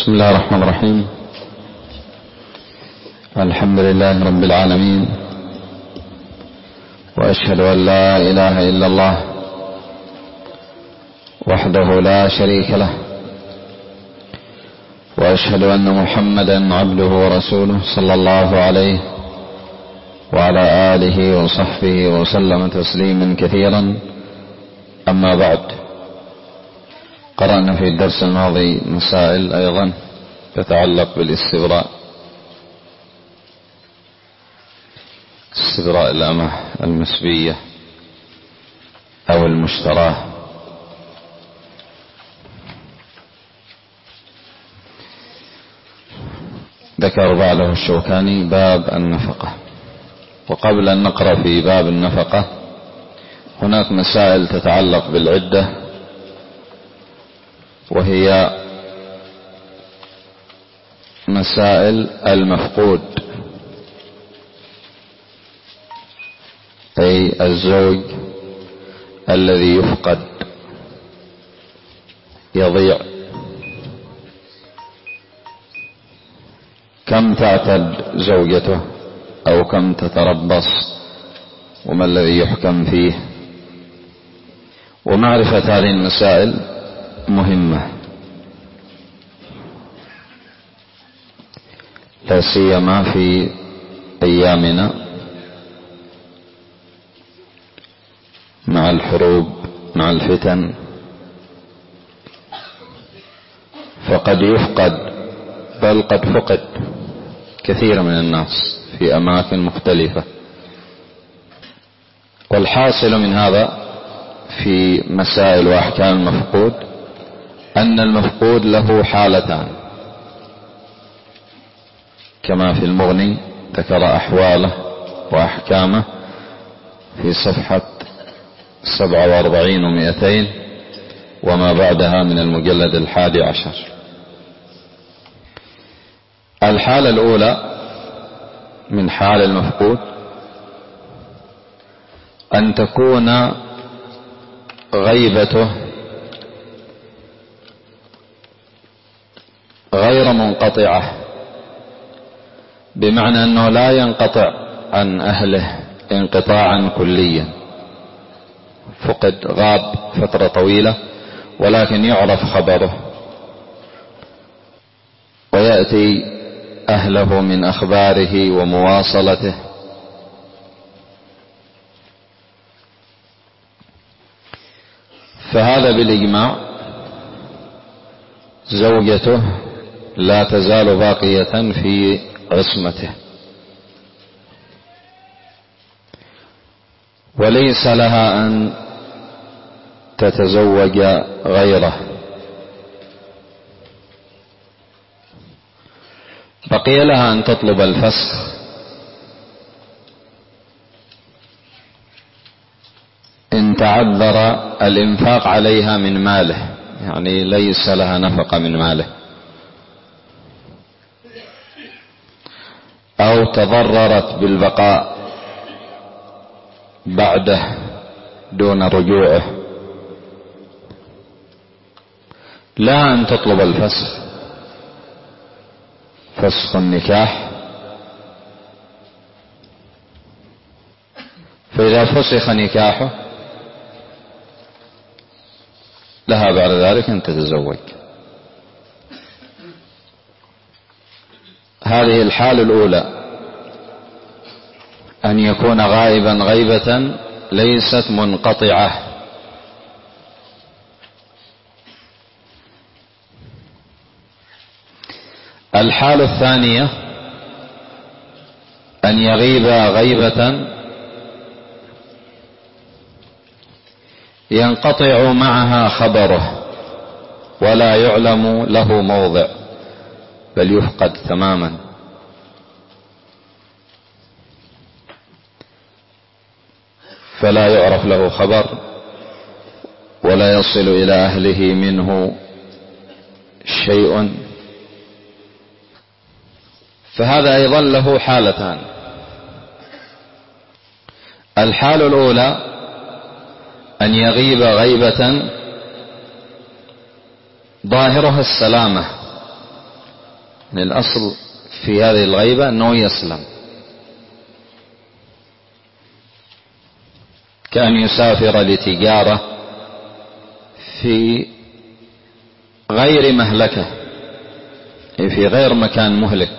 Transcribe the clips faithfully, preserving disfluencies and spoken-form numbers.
بسم الله الرحمن الرحيم. الحمد لله رب العالمين، وأشهد أن لا إله إلا الله وحده لا شريك له، وأشهد أن محمدا عبده ورسوله صلى الله عليه وعلى آله وصحبه وسلم تسليما كثيرا. أما بعد، قرأنا في الدرس الماضي مسائل أيضا تتعلق بالاستبراء، استبراء الأمة المسبية أو المشتراه. ذكر بعده الشوكاني باب النفقة. وقبل أن نقرأ في باب النفقة، هناك مسائل تتعلق بالعدة، وهي مسائل المفقود، أي الزوج الذي يفقد يضيع. كم تعتد زوجته أو كم تتربص، وما الذي يحكم فيه. ومعرفة هذه المسائل مهمة، لا سيما في أيامنا مع الحروب مع الفتن، فقد يفقد بل قد فقد كثير من الناس في أماكن مختلفة. والحاصل من هذا في مسائل وأحكام المفقود أن المفقود له حالتان، كما في المغني ذكر أحواله وأحكامه في صفحة سبعة وأربعين ومئتين وما بعدها من المجلد الحادي عشر. الحالة الأولى من حال المفقود أن تكون غيبته غير منقطعة، بمعنى أنه لا ينقطع عن أهله انقطاعا كليا، فقد غاب فترة طويلة ولكن يعرف خبره ويأتي أهله من أخباره ومواصلته. فهذا بالإجماع زوجته لا تزال باقية في عصمته، وليس لها أن تتزوج غيره. بقي لها أن تطلب الفسخ إن تعذر الإنفاق عليها من ماله، يعني ليس لها نفقة من ماله، أو تضررت بالبقاء بعده دون رجوعه، لا أن تطلب الفسخ، فسخ النكاح. فإذا فسخ نكاحه لها بعد ذلك أن تتزوج. هذه الحالة الأولى، أن يكون غائبا غيبة ليست منقطعة. الحالة الثانية أن يغيب غيبة ينقطع معها خبره ولا يعلم له موضع، بل يفقد تماما. فلا يعرف له خبر ولا يصل إلى أهله منه شيء. فهذا أيضا له حالتان. الحالة الأولى أن يغيب غيبة ظاهرها السلامة يعني الأصل في هذه الغيبة أنه يسلم، كأن يسافر لتجارة في غير مهلكة، في غير مكان مهلك،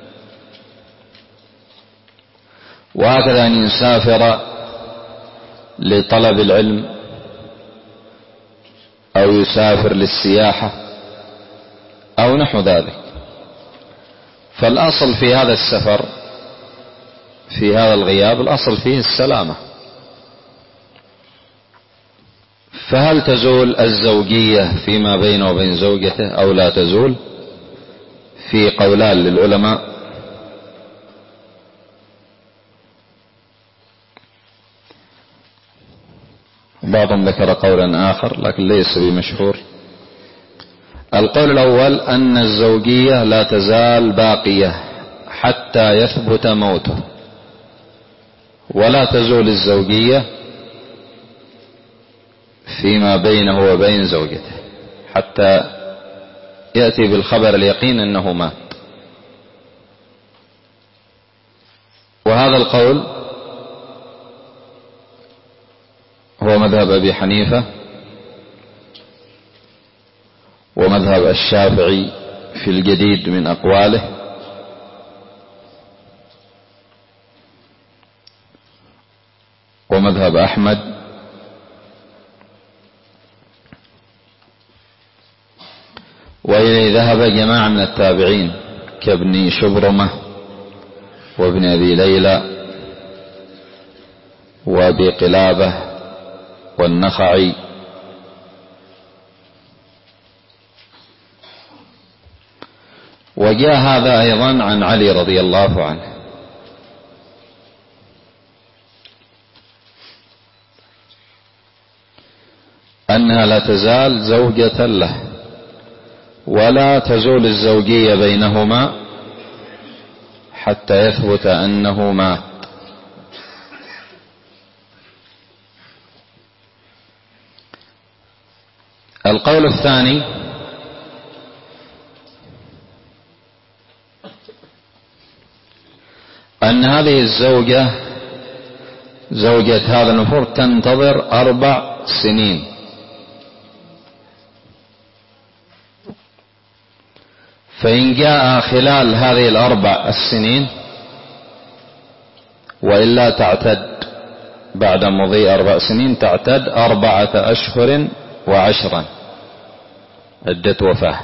وهكذا أن يسافر لطلب العلم أو يسافر للسياحة أو نحو ذلك. فالأصل في هذا السفر، في هذا الغياب، الأصل فيه السلامة. فهل تزول الزوجية فيما بينه وبين زوجته أو لا تزول؟ في قولان للعلماء. بعضهم ذكر قولا آخر لكن ليس بمشهور. القول الأول أن الزوجية لا تزال باقية حتى يثبت موته، ولا تزول الزوجية فيما بينه وبين زوجته حتى يأتي بالخبر اليقين أنه مات. وهذا القول هو مذهب أبي حنيفة ومذهب الشافعي في الجديد من أقواله، ومذهب أحمد، وإليه ذهب جماعة من التابعين كابن شبرمة وابن أبي ليلى وأبي قلابة والنخعي. وجاء هذا أيضا عن علي رضي الله عنه، أنها لا تزال زوجة له ولا تزول الزوجية بينهما حتى يثبت أنه مات. القول الثاني أن هذه الزوجة زوجة هذا المفروض تنتظر أربع سنين، فإن جاء خلال هذه الأربع السنين وإلا تعتد بعد مضي أربع سنين، تعتد أربعة أشهر وعشرا عدة وفاة.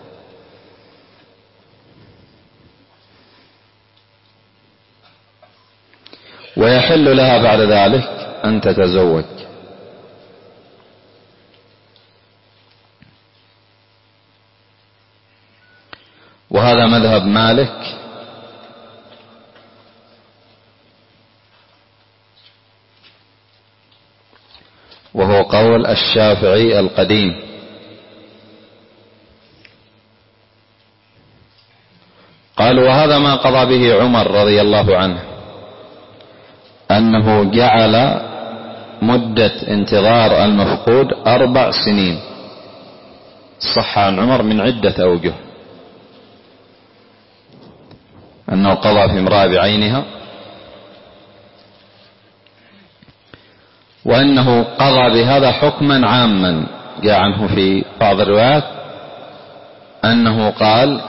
ويحل لها بعد ذلك أن تتزوج. وهذا مذهب مالك وهو قول الشافعي القديم. قال وهذا ما قضى به عمر رضي الله عنه، أنه جعل مدة انتظار المفقود أربع سنين. صح عن عمر من عدة أوجه أنه قضى في امرأة بعينها، وأنه قضى بهذا حكما عاما. جاء عنه في بعض الروايات أنه قال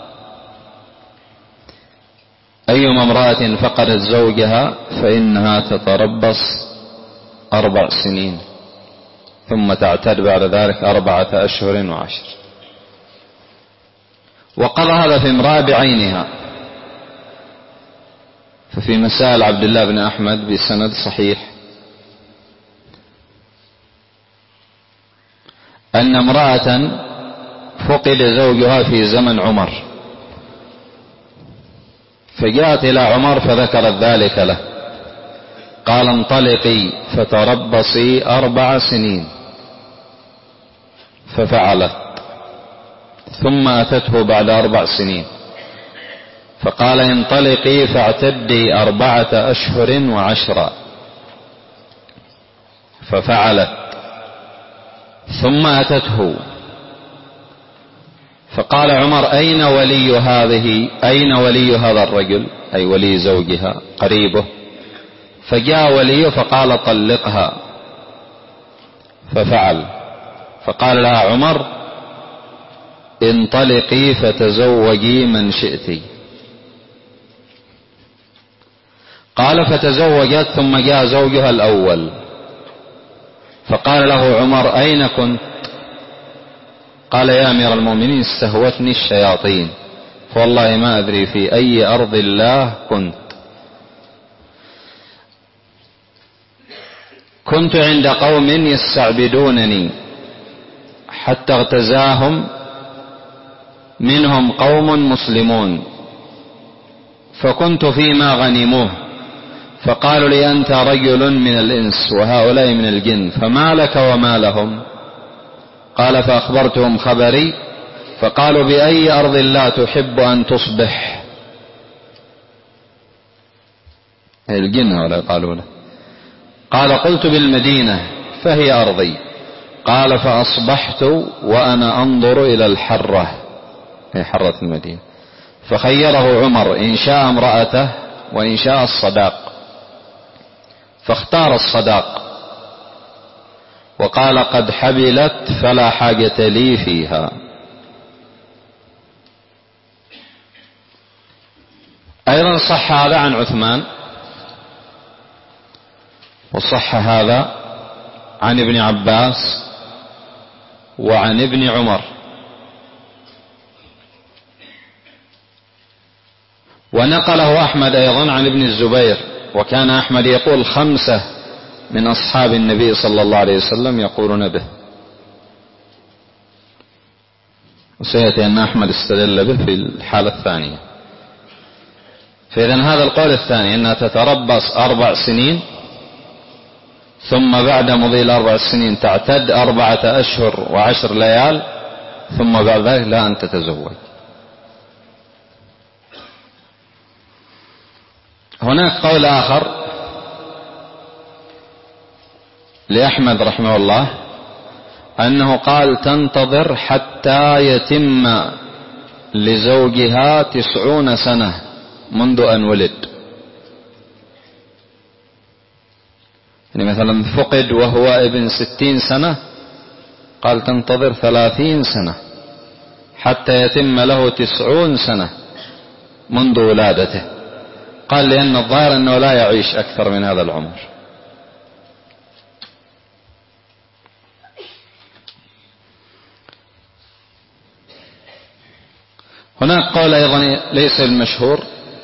أيما امرأة فقدت زوجها فإنها تتربص أربع سنين ثم تعتد بعد ذلك أربعة أشهر وعشر. وقضى هذا في امرأة بعينها. ففي مسائل عبد الله بن أحمد بسند صحيح أن امرأة فقد زوجها في زمن عمر، فجاءت إلى عمر فذكرت ذلك له، قال انطلقي فتربصي أربع سنين، ففعلت. ثم أتته بعد أربع سنين فقال انطلقي فاعتدي أربعة أشهر وعشرا، ففعلت. ثم أتته فقال عمر أين ولي هذه أين ولي هذا الرجل، أي ولي زوجها قريبه. فجاء وليه فقال طلقها، ففعل. فقال لها عمر انطلقي فتزوجي من شئتي. قال فتزوجت، ثم جاء زوجها الأول فقال له عمر أين كنت؟ قال يا أمير المؤمنين استهوتني الشياطين، فوالله ما أدري في أي أرض الله كنت. كنت عند قوم يستعبدونني حتى اغتزاهم منهم قوم مسلمون، فكنت فيما غنموه، فقالوا لي أنت رجل من الإنس وهؤلاء من الجن، فما لك وما لهم؟ قال فأخبرتهم خبري، فقالوا بأي أرض الله تحب أن تصبح؟ الجن هؤلاء قالوا له. قال قلت بالمدينة فهي أرضي. قال فأصبحت وأنا أنظر إلى الحرة، هي حرة المدينة، فخيره عمر إن شاء امرأته وإن شاء الصداق، فاختار الصداق وقال قد حبلت فلا حاجة لي فيها. أيضا صح هذا عن عثمان، وصح هذا عن ابن عباس وعن ابن عمر. ونقله أحمد أيضا عن ابن الزبير، وكان أحمد يقول خمسة من أصحاب النبي صلى الله عليه وسلم يقولون به، وسيأتي أن أحمد استدل به في الحالة الثانية. فإذن هذا القول الثاني أنها تتربص أربع سنين، ثم بعد مضي الأربع سنين تعتد أربعة أشهر وعشر ليال، ثم بعد ذلك لا أن تتزوج. هناك قول آخر لأحمد رحمه الله أنه قال تنتظر حتى يتم لزوجها تسعون سنة منذ أن ولد، يعني مثلا فقد وهو ابن ستين سنة، قال تنتظر ثلاثين سنة حتى يتم له تسعون سنة منذ ولادته. قال لأن الظاهر أنه لا يعيش أكثر من هذا العمر. هناك قول أيضا ليس المشهور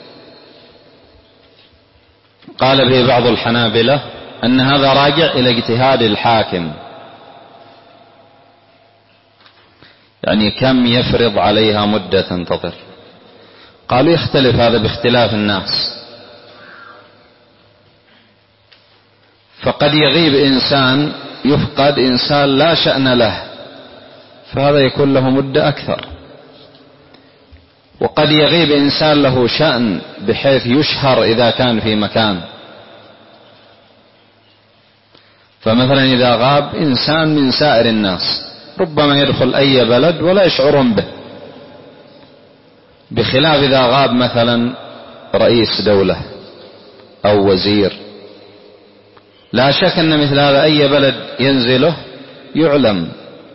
قال به بعض الحنابلة أن هذا راجع إلى اجتهاد الحاكم، يعني كم يفرض عليها مدة تنتظر. قالوا يختلف هذا باختلاف الناس، فقد يغيب إنسان يفقد إنسان لا شأن له، فهذا يكون له مدة أكثر. وقد يغيب إنسان له شأن بحيث يشهر إذا كان في مكان، فمثلا إذا غاب إنسان من سائر الناس ربما يدخل أي بلد ولا يشعرون به، بخلاف إذا غاب مثلا رئيس دولة أو وزير، لا شك أن مثل هذا أي بلد ينزله يعلم.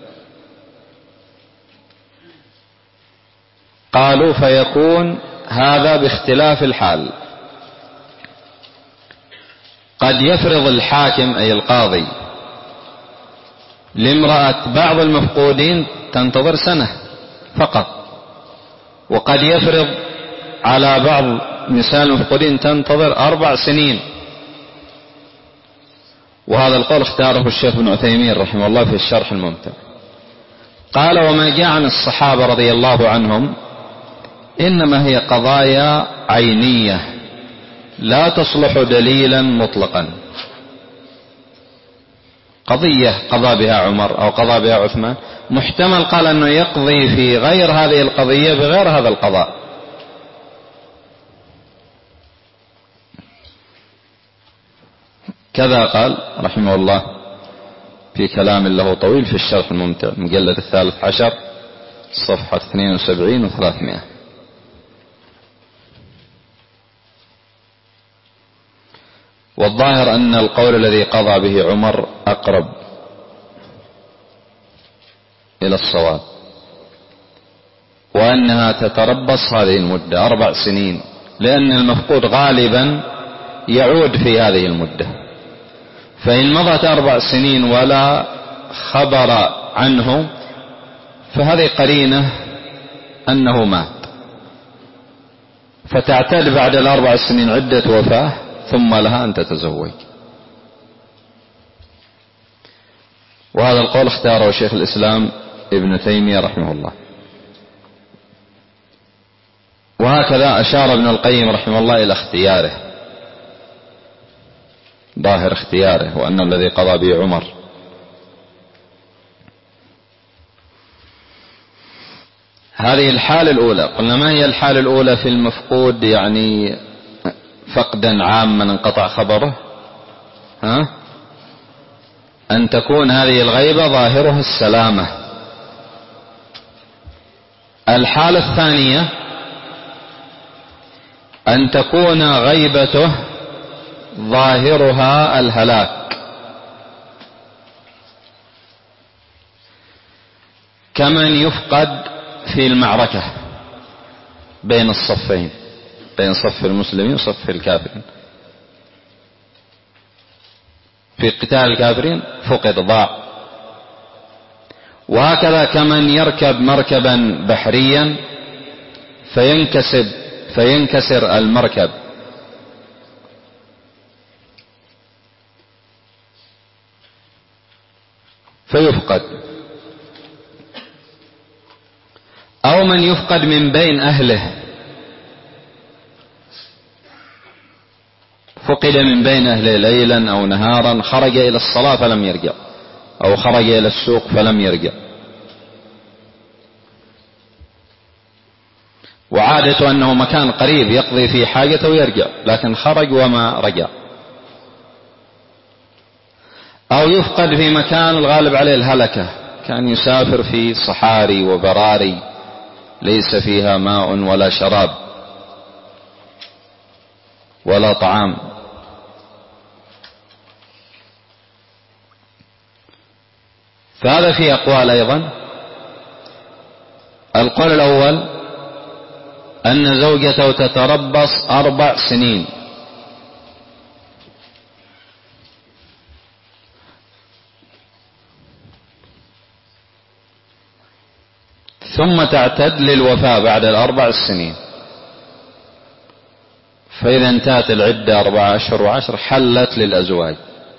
قالوا فيكون هذا باختلاف الحال، قد يفرض الحاكم أي القاضي لامرأة بعض المفقودين تنتظر سنة فقط، وقد يفرض على بعض نساء المفقودين تنتظر أربع سنين. وهذا القول اختاره الشيخ ابن عثيمين رحمه الله في الشرح الممتع. قال وما جاء عن الصحابة رضي الله عنهم إنما هي قضايا عينية لا تصلح دليلا مطلقا. قضية قضى بها عمر أو قضى بها عثمان، محتمل قال أنه يقضي في غير هذه القضية بغير هذا القضاء. كذا قال رحمه الله في كلام له طويل في الشرح الممتع المجلد الثالث عشر صفحة اثنين وسبعين وثلاثمائة. والظاهر أن القول الذي قضى به عمر أقرب إلى الصواب، وأنها تتربص هذه المدة أربع سنين، لأن المفقود غالبا يعود في هذه المدة، فإن مضت أربع سنين ولا خبر عنه فهذه قرينة أنه مات، فتعتد بعد الأربع سنين عدة وفاة ثم لها أن تتزوج. وهذا القول اختاره شيخ الإسلام ابن تيمية رحمه الله. وهكذا أشار ابن القيم رحمه الله إلى اختياره، ظاهر اختياره، وأن الذي قضى به عمر. هذه الحالة الأولى. قلنا ما هي الحالة الأولى في المفقود يعني فقدا عاما انقطع خبره؟ ها؟ أن تكون هذه الغيبة ظاهرها السلامة. الحالة الثانية أن تكون غيبته ظاهرها الهلاك، كمن يفقد في المعركة بين الصفين، بين صف المسلمين وصف الكافرين. في قتال الكافرين فقد ضاع. وهكذا كمن يركب مركبا بحريا فينكسب فينكسر المركب، فيفقد، أو من يفقد من بين أهله، فقد من بين أهله ليلا أو نهارا، خرج إلى الصلاة فلم يرجع، أو خرج إلى السوق فلم يرجع، وعادته أنه مكان قريب يقضي فيه حاجته ويرجع، لكن خرج وما رجع. أو يفقد في مكان الغالب عليه الهلكة، كان يسافر في صحاري وبراري ليس فيها ماء ولا شراب ولا طعام. فهذا فيه أقوال أيضا. القول الأول أن زوجته تتربص أربع سنين، ثم تعتد للوفاة بعد الأربع السنين، فإذا انتهت العدة أربعة أشهر وعشر حلت للأزواج.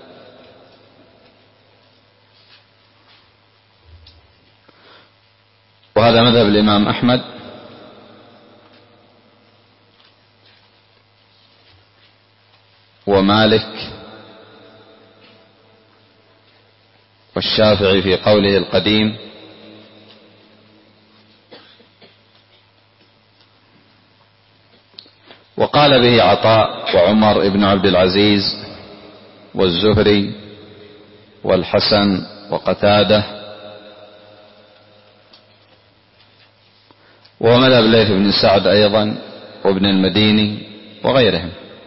وهذا مذهب الإمام أحمد ومالك والشافعي في قوله القديم، وقال به عطاء وعمر ابن عبد العزيز والزهري والحسن وقتادة، ومذهب الليث بن سعد أيضا وابن المديني وغيرهم.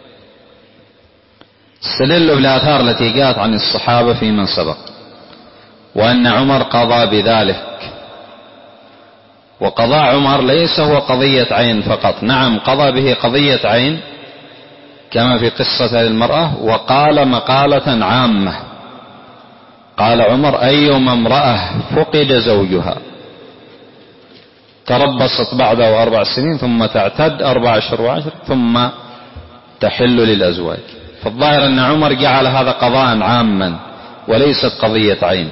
استدلوا بالآثار التي جاءت عن الصحابة في من سبق، وأن عمر قضى بذلك. وقضاء عمر ليس هو قضية عين فقط، نعم قضى به قضية عين كما في قصة المرأة، وقال مقالة عامة، قال عمر: أيما امرأة فقد زوجها تربصت بعده أربع سنين ثم تعتد أربع أشهر وعشر ثم تحل للأزواج. فالظاهر أن عمر جعل هذا قضاء عاما وليست قضية عين.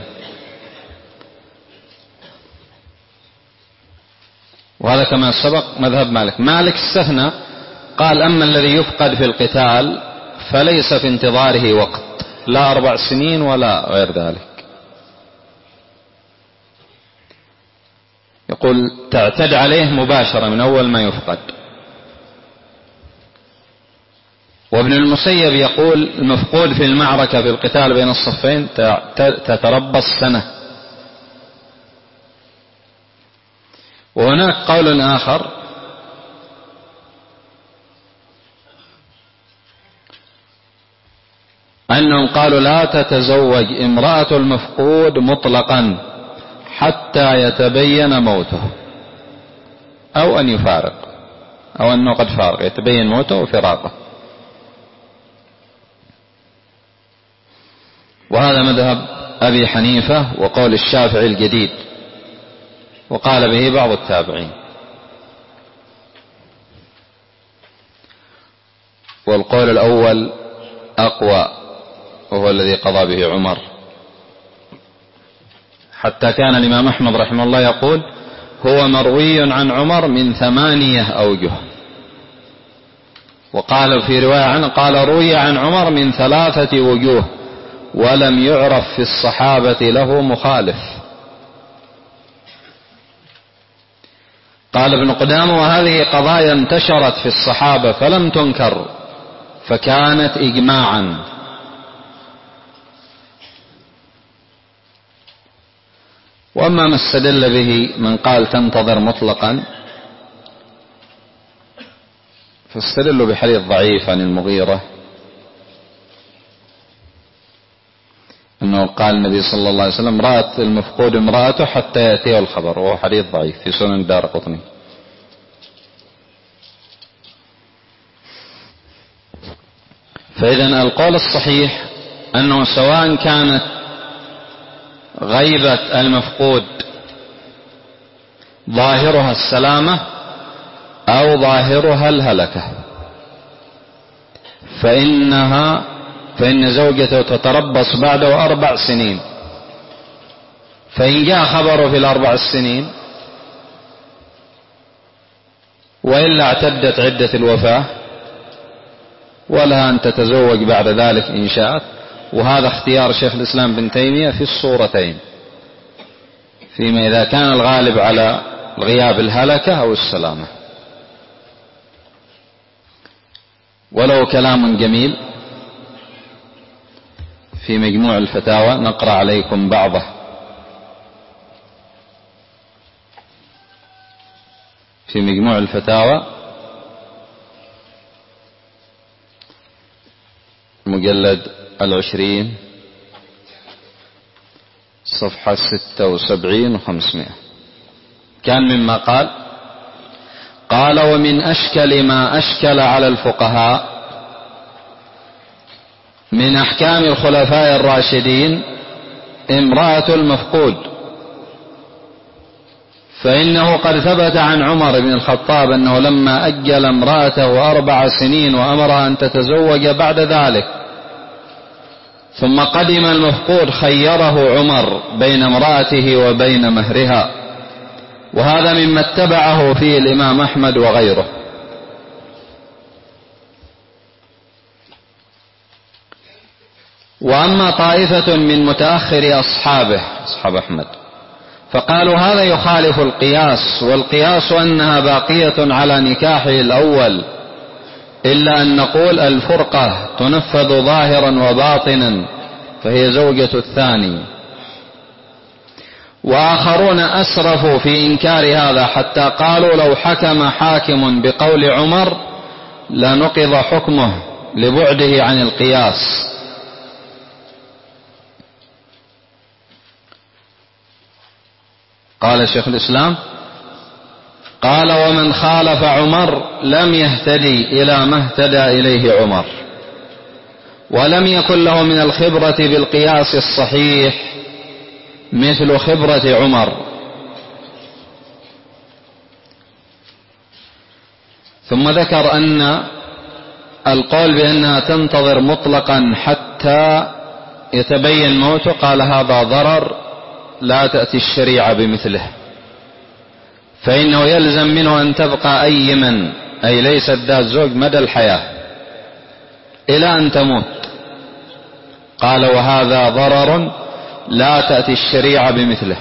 وهذا كما سبق مذهب مالك. مالك استثنى، قال: أما الذي يفقد في القتال فليس في انتظاره وقت، لا أربع سنين ولا غير ذلك. يقول تعتد عليه مباشرة من أول ما يفقد. وابن المسيب يقول المفقود في المعركة في القتال بين الصفين تتربص سنة. وهناك قول آخر أنهم قالوا لا تتزوج امرأة المفقود مطلقا حتى يتبين موته أو أن يفارق، أو أنه قد فارق يتبين موته وفراقه. وهذا مذهب أبي حنيفة وقول الشافعي الجديد، وقال به بعض التابعين. والقول الأول أقوى، وهو الذي قضى به عمر، حتى كان الإمام أحمد رحمه الله يقول هو مروي عن عمر من ثمانية أوجه، وقال في رواية عنه قال روي عن عمر من ثلاثة وجوه ولم يعرف في الصحابة له مخالف. قال ابن قدامة وهذه قضايا انتشرت في الصحابة فلم تنكر فكانت إجماعا. وأما ما استدل به من قال تنتظر مطلقا فاستدلوا بحديث ضعيف عن المغيرة أنه قال النبي صلى الله عليه وسلم رأت المفقود امرأته حتى يأتيه الخبر، وهو حديث ضعيف في سنن الدارقطني. فإذن القول الصحيح أنه سواء كانت غيبة المفقود ظاهرها السلامة أو ظاهرها الهلكة فإنها فإن زوجته تتربص بعده أربع سنين، فإن جاء خبره في الأربع السنين وإلا اعتدت عدة الوفاة ولها أن تتزوج بعد ذلك إن شاءت. وهذا اختيار شيخ الإسلام بن تيمية في الصورتين، فيما إذا كان الغالب على الغياب الهلكة أو السلامة. ولو كلام جميل في مجموع الفتاوى نقرأ عليكم بعضه. في مجموع الفتاوى مجلد العشرين صفحة ستة وسبعين وخمسمائة كان مما قال قال ومن أشكل ما أشكل على الفقهاء من أحكام الخلفاء الراشدين امرأة المفقود، فإنه قد ثبت عن عمر بن الخطاب أنه لما أجل امرأته أربع سنين وأمرها أن تتزوج بعد ذلك ثم قدم المفقود خيره عمر بين امرأته وبين مهرها، وهذا مما اتبعه فيه الإمام أحمد وغيره. وأما طائفة من متأخر أصحابه أصحاب أحمد فقالوا هذا يخالف القياس، والقياس أنها باقية على نكاحه الأول، إلا أن نقول الفرقة تنفذ ظاهرا وباطنا فهي زوجة الثاني. وآخرون أسرفوا في إنكار هذا حتى قالوا لو حكم حاكم بقول عمر لنقض حكمه لبعده عن القياس. قال شيخ الإسلام قال ومن خالف عمر لم يهتدي إلى ما اهتدى إليه عمر، ولم يكن له من الخبرة بالقياس الصحيح مثل خبرة عمر. ثم ذكر أن القول بأنها تنتظر مطلقا حتى يتبين موته قال هذا ضرر لا تأتي الشريعة بمثله، فإنه يلزم منه أن تبقى أيما أي ليست ذات زوج مدى الحياة إلى أن تموت. قال وهذا ضرر لا تأتي الشريعة بمثله.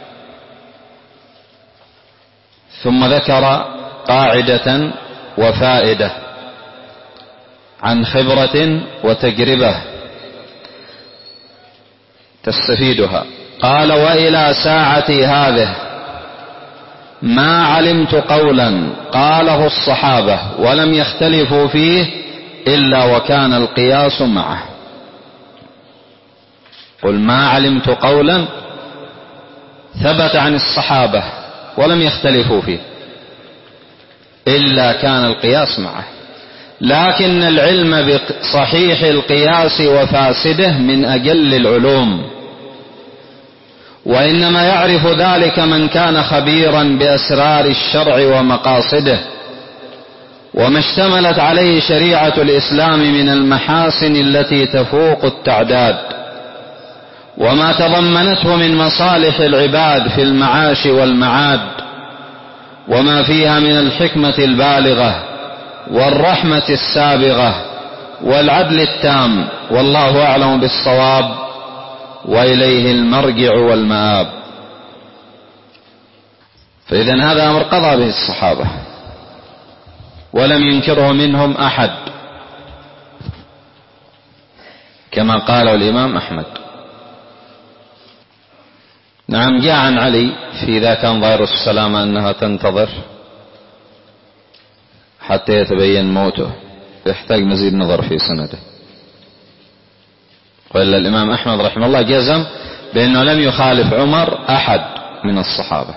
ثم ذكر قاعدة وفائدة عن خبرة وتجربة تستفيدها. قال وإلى ساعة هذه ما علمت قولا قاله الصحابة ولم يختلفوا فيه إلا وكان القياس معه. قل ما علمت قولا ثبت عن الصحابة ولم يختلفوا فيه إلا كان القياس معه. لكن العلم بصحيح القياس وفاسده من أجل العلوم، وإنما يعرف ذلك من كان خبيرا بأسرار الشرع ومقاصده وما اشتملت عليه شريعة الإسلام من المحاسن التي تفوق التعداد، وما تضمنته من مصالح العباد في المعاش والمعاد، وما فيها من الحكمة البالغة والرحمة السابغة والعدل التام. والله أعلم بالصواب، وإليه المرجع والمآب. فإذن هذا أمر قضى به الصحابة ولم ينكره منهم أحد، كما قاله الإمام أحمد. نعم، جاء عن علي في ذا كان ظاهر السلامة أنها تنتظر حتى يتبين موته، يحتاج مزيد نظر في سنده. وإلا الإمام أحمد رحمه الله جزم بأنه لم يخالف عمر أحد من الصحابة.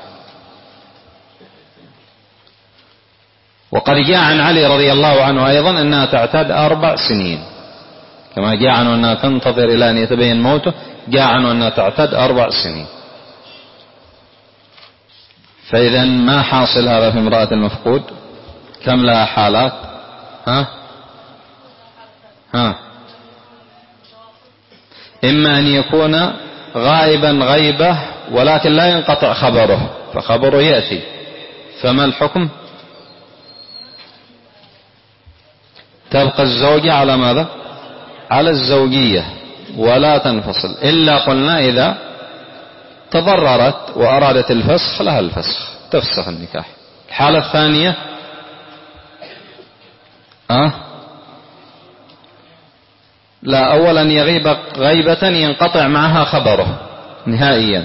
وقد جاء عن علي رضي الله عنه أيضا أنها تعتاد أربع سنين، كما جاء عنه أنها تنتظر إلى أن يتبين موته، جاء عنه أنها تعتاد أربع سنين. فإذا ما حاصل هذا في امرأة المفقود؟ كم لها حالات؟ ها ها إما أن يكون غائبا غيبة ولكن لا ينقطع خبره، فخبره يأتي، فما الحكم؟ تبقى الزوجة على ماذا؟ على الزوجية ولا تنفصل، إلا قلنا إذا تضررت وأرادت الفسخ لها الفسخ، تفسخ النكاح. الحالة الثانية أه؟ لا، أولا يغيب غيبة ينقطع معها خبره نهائيا،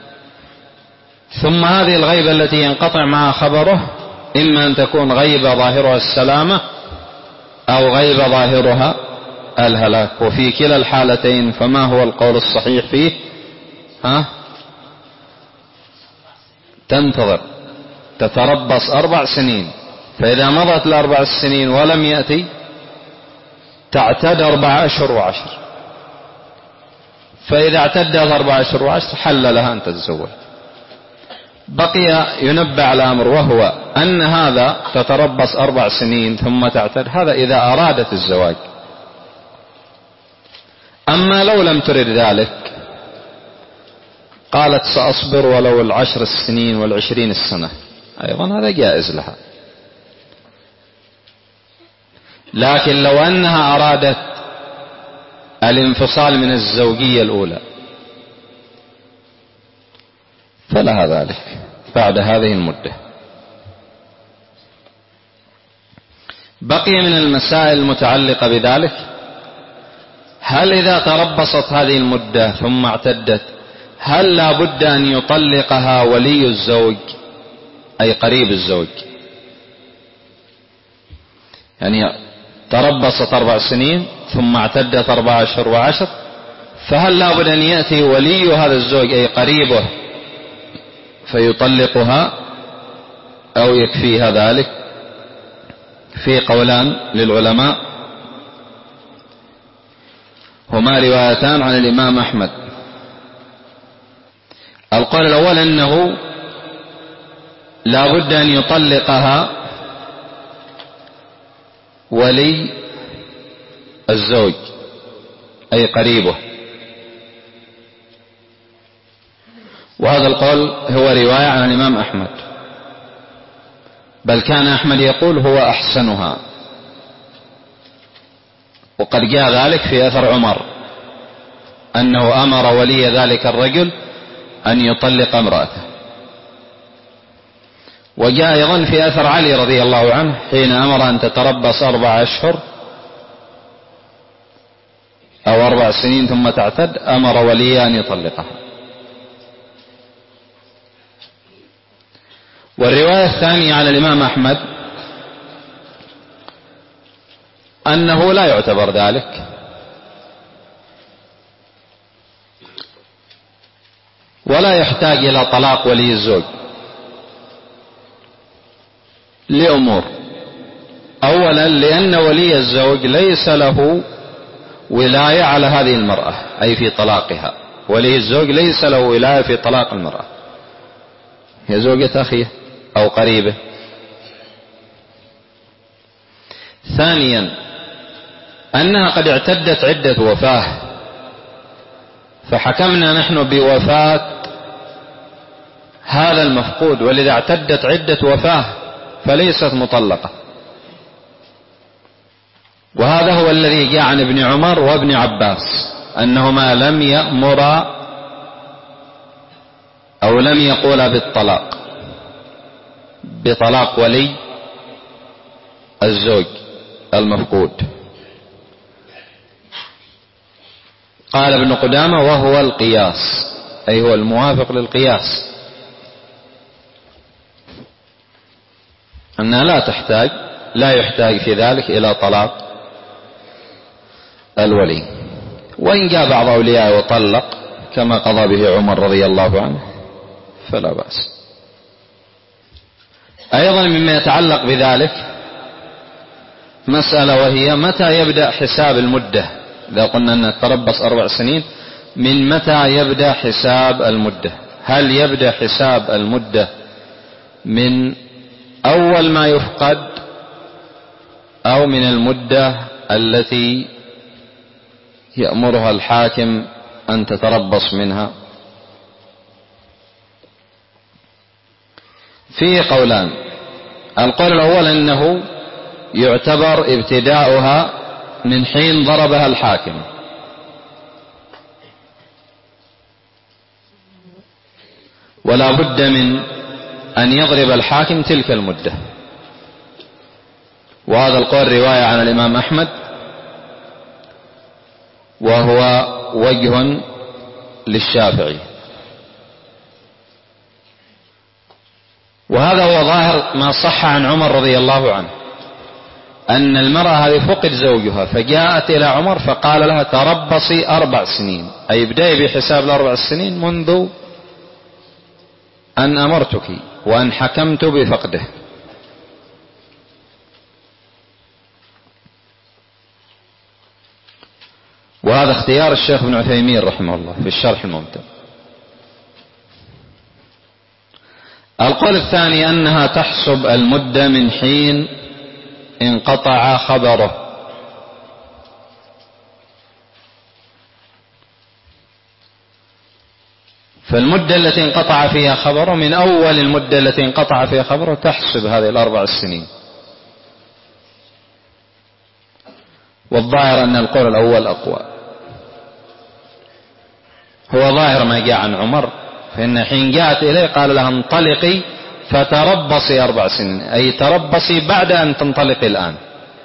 ثم هذه الغيبة التي ينقطع معها خبره إما أن تكون غيبة ظاهرها السلامة أو غيبة ظاهرها الهلاك، وفي كلا الحالتين فما هو القول الصحيح فيه؟ ها؟ تنتظر، تتربص أربع سنين، فإذا مضت الأربع السنين ولم يأتي تعتد أربع أشهر وعشر، فإذا اعتدت أربع أشهر وعشر حل لها أن تتزوج. بقي ينبه على أمر، وهو أن هذا تتربص أربع سنين ثم تعتد، هذا إذا أرادت الزواج. أما لو لم ترد ذلك، قالت سأصبر ولو العشر السنين والعشرين السنة، أيضا هذا جائز لها. لكن لو أنها أرادت الانفصال من الزوجية الأولى فلها ذلك بعد هذه المدة. بقي من المسائل المتعلقة بذلك، هل إذا تربصت هذه المدة ثم اعتدت هل لا بد أن يطلقها ولي الزوج أي قريب الزوج؟ يعني تربصت أربع سنين ثم اعتدت أربع أشهر وعشر، فهل لا بد أن يأتي ولي هذا الزوج أي قريبه فيطلقها أو يكفيها ذلك؟ في قولان للعلماء، هما روايتان عن الإمام أحمد. القول الأول أنه لا بد أن يطلقها ولي الزوج أي قريبه، وهذا القول هو رواية عن الإمام أحمد، بل كان أحمد يقول هو أحسنها. وقد جاء ذلك في أثر عمر أنه أمر ولي ذلك الرجل أن يطلق امرأته. وجاء أيضا في أثر علي رضي الله عنه حين أمر أن تتربص أربع أشهر أو أربع سنين ثم تعتد، أمر ولي أن يطلقها. والرواية الثانية على الإمام أحمد أنه لا يعتبر ذلك، ولا يحتاج إلى طلاق ولي الزوج لأمور. أولا لأن ولي الزوج ليس له ولاية على هذه المرأة، أي في طلاقها. ولي الزوج ليس له ولاية في طلاق المرأة، هي زوجة أخيه أو قريبه. ثانيا أنها قد اعتدت عدة وفاة، فحكمنا نحن بوفاة هذا المفقود، ولذا اعتدت عدة وفاة فليست مطلقة. وهذا هو الذي جاء عن ابن عمر وابن عباس أنهما لم يأمرا أو لم يقولا بالطلاق بطلاق ولي الزوج المفقود. قال ابن قدامة وهو القياس، أي هو الموافق للقياس، أنها لا تحتاج لا يحتاج في ذلك إلى طلاق الولي. وإن جاء بعض أولياء وطلق كما قضى به عمر رضي الله عنه فلا بأس. أيضا مما يتعلق بذلك مسألة، وهي متى يبدأ حساب المدة. إذا قلنا أن تربص أربع سنين، من متى يبدأ حساب المدة؟ هل يبدأ حساب المدة من أول ما يفقد، أو من المدة التي يأمرها الحاكم أن تتربص منها؟ فيه قولان. القول الأول أنه يعتبر ابتداؤها من حين ضربها الحاكم، ولا بد من أن يضرب الحاكم تلك المدة. وهذا القول رواية عن الإمام أحمد، وهو وجه للشافعي. وهذا هو ظاهر ما صح عن عمر رضي الله عنه، أن المرأة هذه فقد زوجها فجاءت إلى عمر فقال لها تربصي أربع سنين، أي ابدأي بحساب الأربع سنين منذ أن أمرتك وأن حكمت بفقده. وهذا اختيار الشيخ ابن عثيمين رحمه الله في الشرح الممتع. القول الثاني أنها تحسب المدة من حين انقطع خبره. فالمدة التي انقطع فيها خبره من أول المدة التي انقطع فيها خبره تحسب هذه الأربع السنين. والظاهر أن القول الأول أقوى، هو ظاهر ما جاء عن عمر، فإن حين جاءت إليه قال لها انطلقي فتربصي أربع سنين، أي تربصي بعد أن تنطلقي الآن.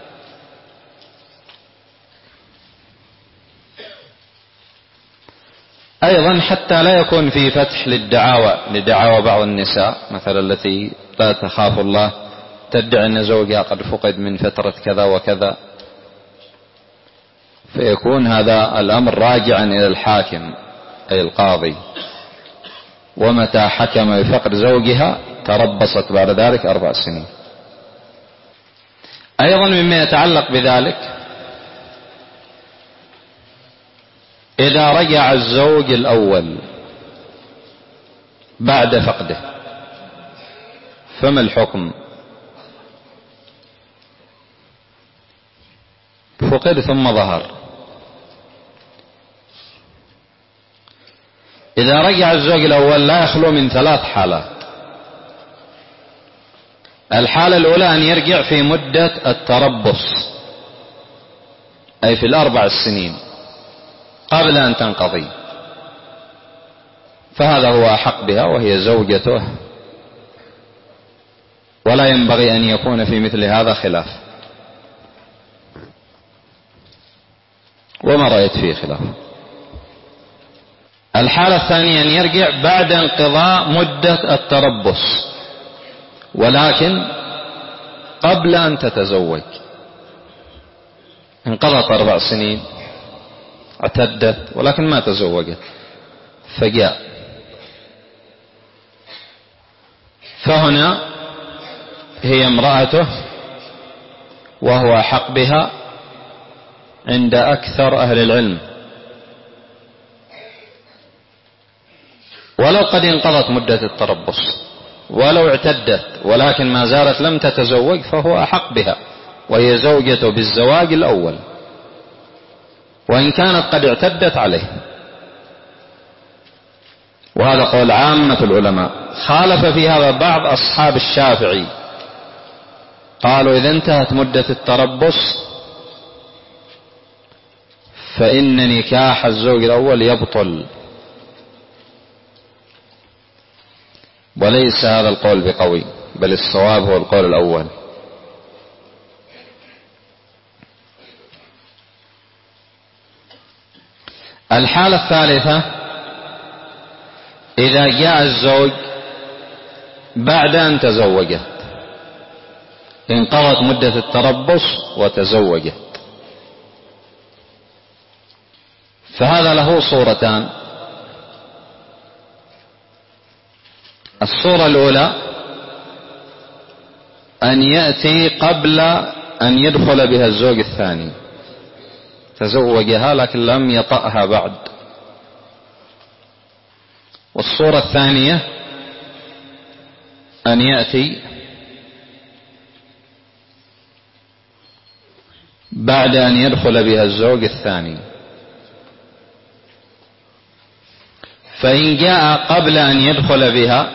أيضا حتى لا يكون في فتح للدعاوى لدعاوى بعض النساء مثلا التي لا تخاف الله، تدعي أن زوجها قد فقد من فترة كذا وكذا، فيكون هذا الأمر راجعا إلى الحاكم أي القاضي، ومتى حكم بفقد زوجها تربصت بعد ذلك أربع سنين. أيضا مما يتعلق بذلك إذا رجع الزوج الأول بعد فقده فما الحكم؟ فقد ثم ظهر. إذا رجع الزوج الأول لا يخلو من ثلاث حالات. الحالة الأولى أن يرجع في مدة التربص، أي في الأربع السنين قبل أن تنقضي، فهذا هو أحق بها وهي زوجته، ولا ينبغي أن يكون في مثل هذا خلاف، وما رأيت فيه خلاف. الحالة الثانية أن يرجع بعد انقضاء مدة التربص، ولكن قبل أن تتزوج، انقضت أربع سنين اعتدت ولكن ما تزوجت، فجاء، فهنا هي امرأته وهو أحق بها عند أكثر أهل العلم، ولو قد انقضت مدة التربص ولو اعتدت ولكن ما زالت لم تتزوج فهو أحق بها، وهي زوجته بالزواج الأول وإن كانت قد اعتدت عليه. وهذا قول عامة العلماء. خالف في هذا بعض أصحاب الشافعي، قالوا إذا انتهت مدة التربص فإن نكاح الزوج الأول يبطل، وليس هذا القول بقوي، بل الصواب هو القول الأول. الحالة الثالثة إذا جاء الزوج بعد أن تزوجت، انقضت مدة التربص وتزوجت، فهذا له صورتان. الصورة الأولى أن يأتي قبل أن يدخل بها الزوج الثاني، تزوجها لكن لم يطأها بعد. والصورة الثانية أن يأتي بعد أن يدخل بها الزوج الثاني، فإن جاء قبل أن يدخل بها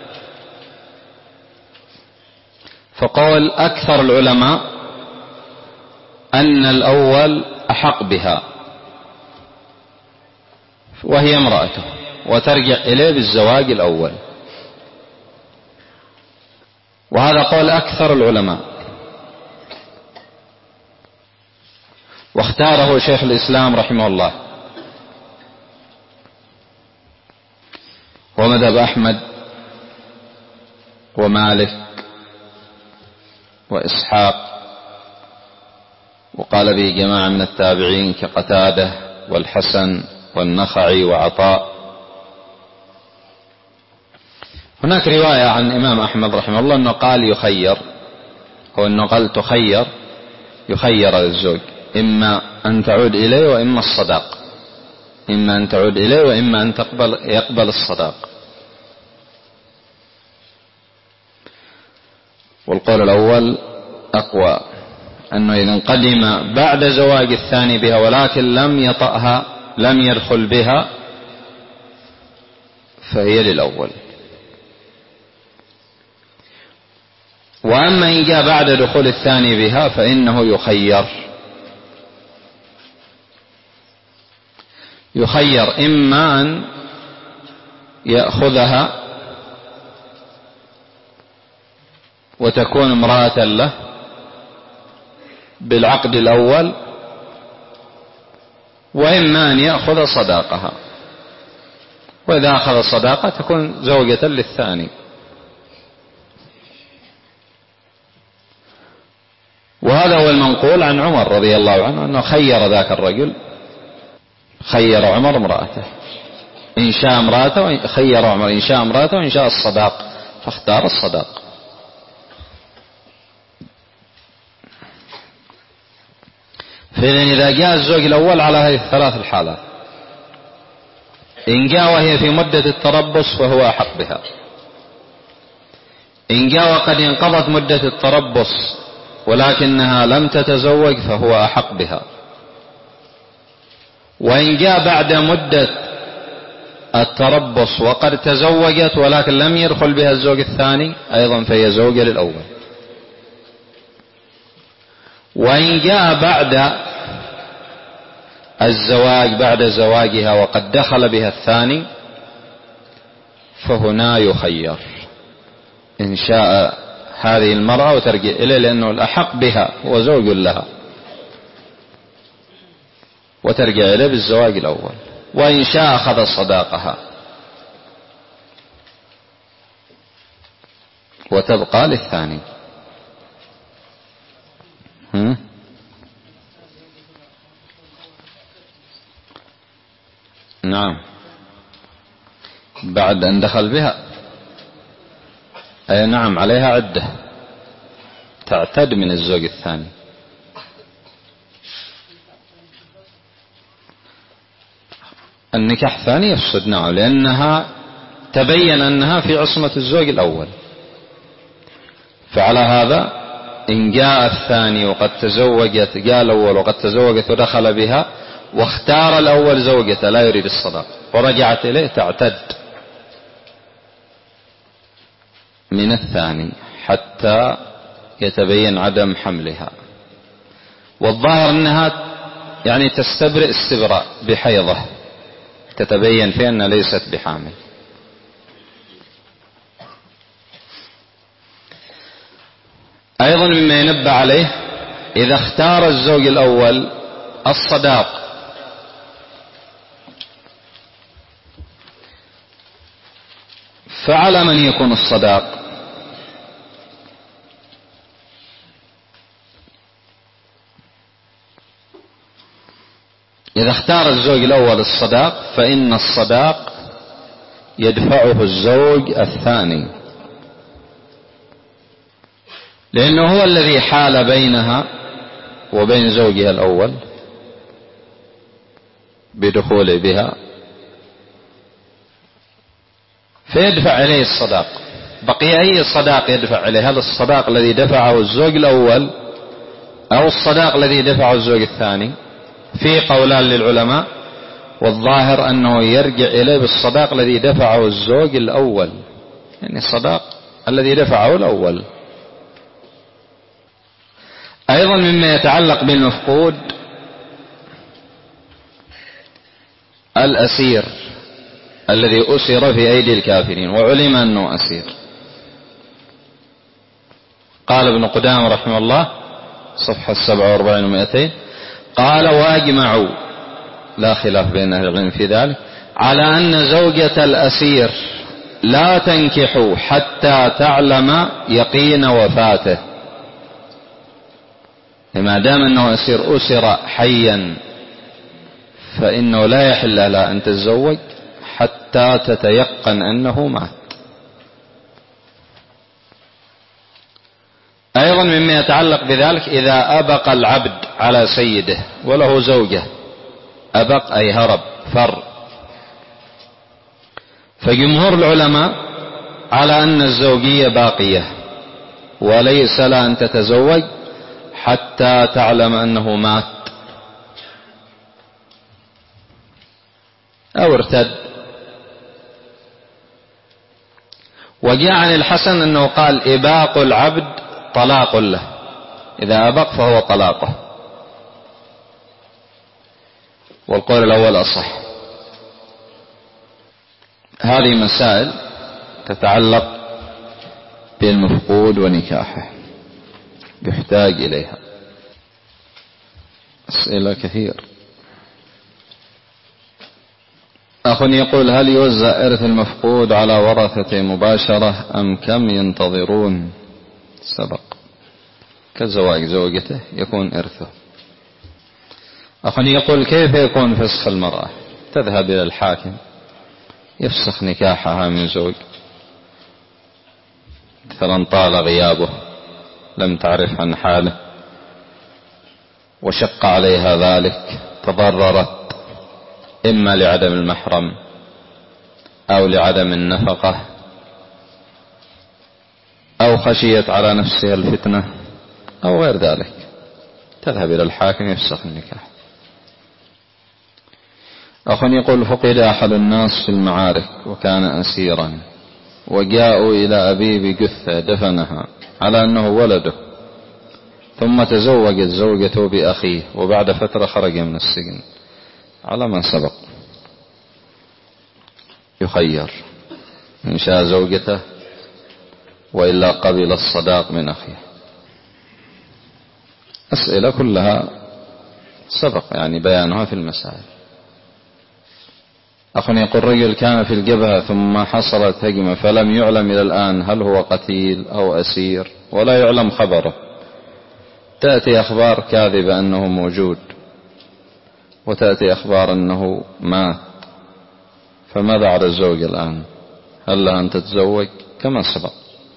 فقول أكثر العلماء أن الأول أحق بها وهي امرأته، وترجع إليه بالزواج الأول، وهذا قول أكثر العلماء، واختاره شيخ الإسلام رحمه الله ومذهب أحمد ومالك وإسحاق، وقال به جماعة من التابعين كقتادة والحسن والنخعي وعطاء. هناك رواية عن الإمام أحمد رحمه الله أنه قال يخير، أو أنه قال تخير، يخير الزوج إما أن تعود إليه وإما الصداق، إما أن تعود إليه وإما أن تقبل يقبل الصداق. والقول الأول أقوى، أنه إذا قدم بعد زواج الثاني بها ولكن لم يطأها، لم يدخل بها، فهي للأول. وأما إن جاء بعد دخول الثاني بها فإنه يخير، يخير إما أن يأخذها وتكون امرأة له بالعقد الأول، وإما أن يأخذ صداقها، وإذا أخذ صداقة تكون زوجة للثاني. وهذا هو المنقول عن عمر رضي الله عنه أنه خير ذاك الرجل، خير عمر امرأته إن شاء امرأته، خير عمر إن شاء امرأته وإن شاء الصداق، فاختار الصداق. فإذا إذا جاء الزوج الأول على هذه الثلاث الحالات، إن جاء وهي في مدة التربص فهو أحق بها، إن جاء وقد انقضت مدة التربص ولكنها لم تتزوج فهو أحق بها، وإن جاء بعد مدة التربص وقد تزوجت ولكن لم يدخل بها الزوج الثاني أيضا فهي زوجة للأول. وإن جاء بعد الزواج بعد زواجها وقد دخل بها الثاني فهنا يخير إن شاء هذه المرأة وترجع إليه لأنه الأحق بها هو زوج لها، وترجع إليه بالزواج الأول، وإن شاء أخذ صداقها. وتبقى للثاني. هم؟ نعم، بعد أن دخل بها. أي نعم، عليها عدة تعتد من الزوج الثاني. النكاح الثاني يفسد، نعم، لأنها تبين أنها في عصمة الزوج الأول. فعلى هذا إن جاء الثاني وقد تزوجت، جاء الأول وقد تزوجت ودخل بها واختار الأول زوجته لا يريد الصداق ورجعت إليه، تعتد من الثاني حتى يتبين عدم حملها. والظاهر أنها يعني تستبرئ استبراء بحيضة تتبين فيه أنها ليست بحامل. أيضا مما ينبه عليه إذا اختار الزوج الأول الصداق فعلى من يكون الصداق؟ إذا اختار الزوج الأول الصداق فإن الصداق يدفعه الزوج الثاني، لأنه هو الذي حال بينها وبين زوجها الأول بدخوله بها، فيدفع إليه الصداق. بقي أي صداق يدفع إليه؟ هل الصداق الذي دفعه الزوج الأول أو الصداق الذي دفعه الزوج الثاني؟ في قولان للعلماء، والظاهر أنه يرجع إليه بالصداق الذي دفعه الزوج الأول، يعني الصداق الذي دفعه الأول. أيضا مما يتعلق بالمفقود الأسير الذي أسر في أيدي الكافرين وعلم أنه أسير. قال ابن قدامة رحمه الله صفحة سبعة وأربعين ومئتين، قال واجمعوا، لا خلاف بين أهل العلم في ذلك، على أن زوجة الأسير لا تنكح حتى تعلم يقين وفاته، ما دام أنه أسير أسر حيا فإنه لا يحل لها أن تتزوج حتى تتيقن أنه مات. أيضا مما يتعلق بذلك إذا أبق العبد على سيده وله زوجة، أبق أي هرب فر، فجمهور العلماء على أن الزوجية باقية وليس لها أن تتزوج حتى تعلم أنه مات أو ارتد. وجاء عن الحسن أنه قال إباق العبد طلاق له، إذا أبق فهو طلاقه، والقول الأول أصح. هذه مسائل تتعلق بالمفقود ونكاحه يحتاج إليها. أسئلة كثير. أخ يقول هل يوزع إرث المفقود على ورثته مباشرة أم كم ينتظرون؟ سبق كالزواج زوجته يكون إرثه. أخ يقول كيف يكون فسخ المرأة؟ تذهب إلى الحاكم يفسخ نكاحها من زوج، مثلا طال غيابه لم تعرف عن حاله وشق عليها ذلك، تضررت إما لعدم المحرم أو لعدم النفقة أو خشيت على نفسها الفتنة أو غير ذلك، تذهب إلى الحاكم يفسخ النكاح. أخ يقول فقد أحد الناس في المعارك وكان أسيرا وجاءوا إلى أبيه بجثة دفنها على أنه ولده، ثم تزوجت زوجته بأخيه وبعد فترة خرج من السجن، على ما سبق يخير إن شاء زوجته وإلا قبل الصداق من أخيه. أسئلة كلها سبق يعني بيانها في المسائل. أخ يقول رجل كان في الجبهة ثم حصلت هجمة فلم يعلم إلى الآن هل هو قتيل أو أسير ولا يعلم خبره، تأتي أخبار كاذبة أنه موجود وتأتي أخبار أنه مات، فماذا على الزوج الآن؟ هل لها أن تتزوج كما سبق؟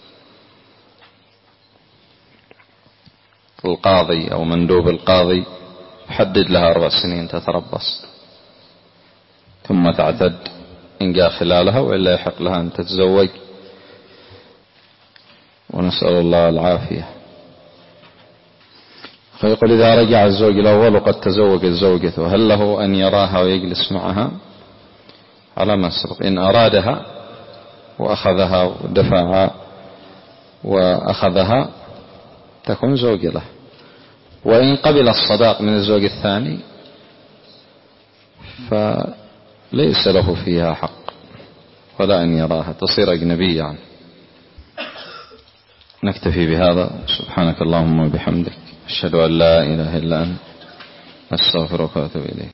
القاضي أو مندوب القاضي يحدد لها أربع سنين تتربص ثم تعتد إن جاء خلالها، وإلا يحق لها أن تتزوج، ونسأل الله العافية. فيقول إذا رجع الزوج الأول وقد تزوج زوجته هل له أن يراها ويجلس معها؟ على ما سبق، إن أرادها وأخذها ودفع وأخذها تكون زوج له، وإن قبل الصداق من الزوج الثاني فليس له فيها حق ولا أن يراها، تصير أجنبية عنه. نكتفي بهذا. سبحانك اللهم وبحمدك، أشهد أن لا إله إلا أنت، أستغفرك وأتوب إليك.